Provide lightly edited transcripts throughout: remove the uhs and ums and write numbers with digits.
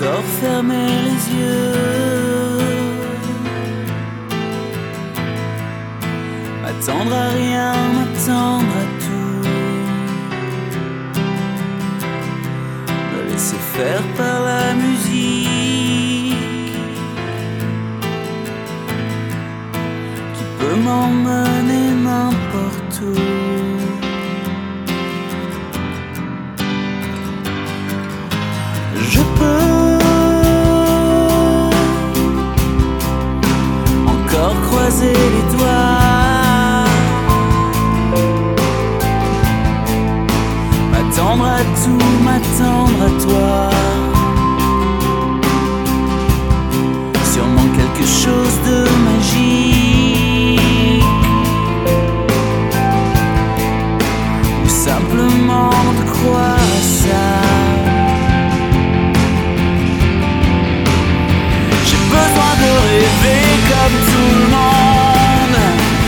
encore fermer les yeux, m'attendre à rien, m'attendre à tout, me laisser faire par la musique qui peut m'emmener n'importe où. Je peux encore croiser les doigts, m'attendre à tout, m'attendre à toi. Sûrement quelque chose de magique, ou simplement de croire à ça. Besoin de rêver comme tout le monde,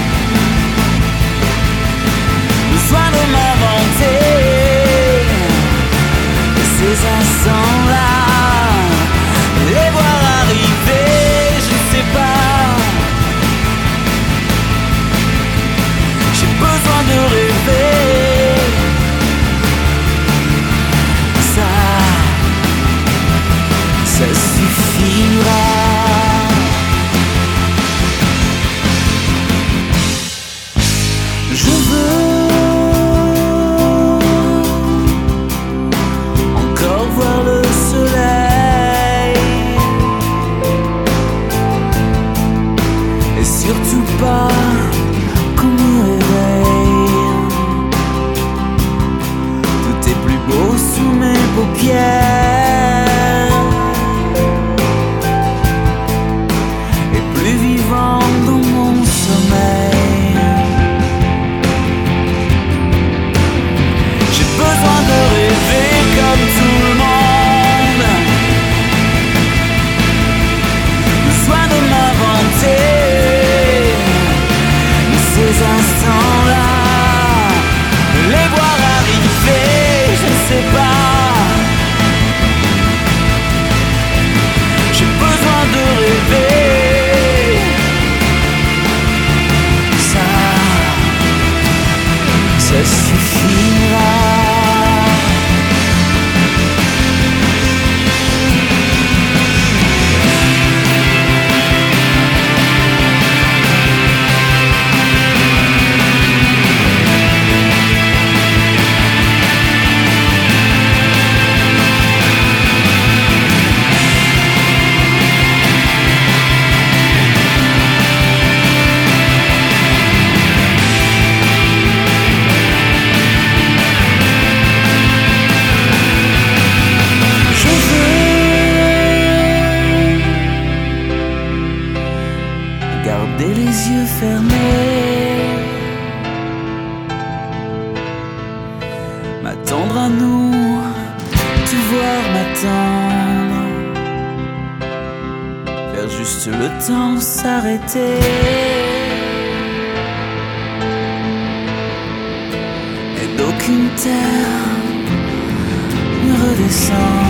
besoin de m'inventer ces instants-là, les voir arriver, je ne sais pas. J'ai besoin de rêver, ça suffira. Je veux encore voir le soleil, et surtout pas qu'on me réveille. Tout est plus beau sous mes paupières et plus vivant dans mon sommeil. Besoin de rêver comme tout le monde, besoin de m'inventer ces instants-là, les voir arriver, je ne sais pas. J'ai besoin de rêver, ça suffira. Garder les yeux fermés, m'attendre à nous, te voir m'attendre, faire juste le temps s'arrêter et d'aucune terre ne redescendre.